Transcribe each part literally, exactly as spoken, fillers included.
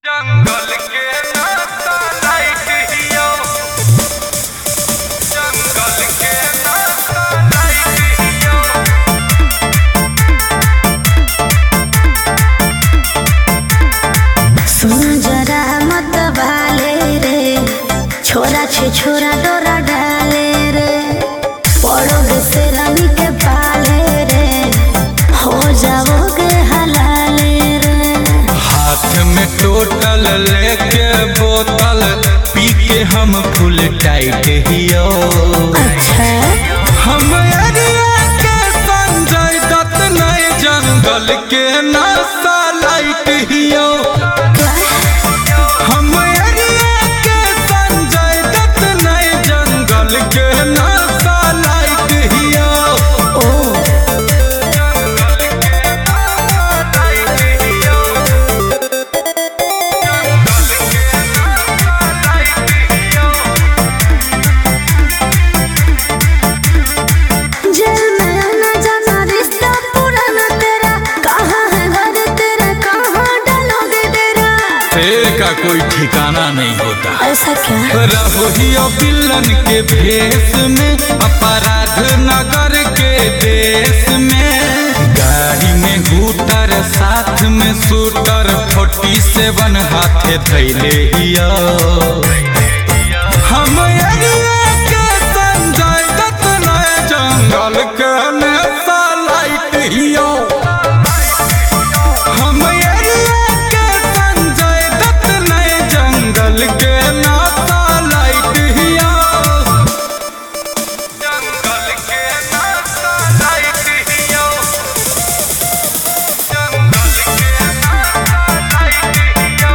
जंगल के नाता लाइट हियो, जंगल के नाता लाइट हियो। सुन जरा मत भाले रे, छोरा छे छोरा डोरा डाले रे, पड़ोगे से रमी के पाले रे, हो जाओगे हलाले रे। हाथ में टोटल लेके बोतल पी के हम फुल टाइट हियो। अच्छा हम एरिया के संजय दत्त नए जंगल के नाता लाइट हियो। हम एरिया के संजय दत्त नए जंगल के नाता लाइट हियो। ओ जंगल के नाता लाइट हियो, जंगल के नाता लाइट हियो। जेल में आना जाना रिश्ता पुराना तेरा, कहाँ है घर तेरा, कहाँ डालोगे डेरा। शेर का कोई ठिकाना नहीं होता। ऐसा क्या? रहोहियो विलन के भेष में, अपराध नगर के देश में, गाड़ी में हूटर साथ में शूटर, फोर्टी सेवन हाथे धैले हियो। हम एरिया के संजय दत्त नए जंगल के नेता लाइट हियो। हम एरिया के संजय दत्त नए जंगल के नाता लाइट हियो। जंगल के नाता लाइट हियो, जंगल के नाता लाइट हियो।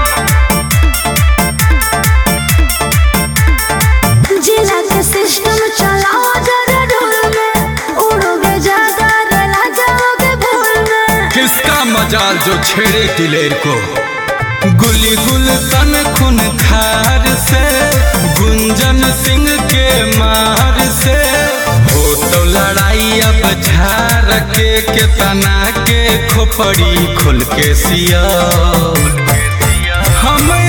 जिला के सिस्टम चलाओ जरा ढोल में, उड़ोगे ज्यादा रेला जाओगे भूल में। किसका मजाल जो छेड़े दिलेर को, गुली गुलशन खून खार से, गुंजन सिंह के मार से, हो तो लड़ाई अब झार के के तना के खोपड़ी खुल के सिया। हम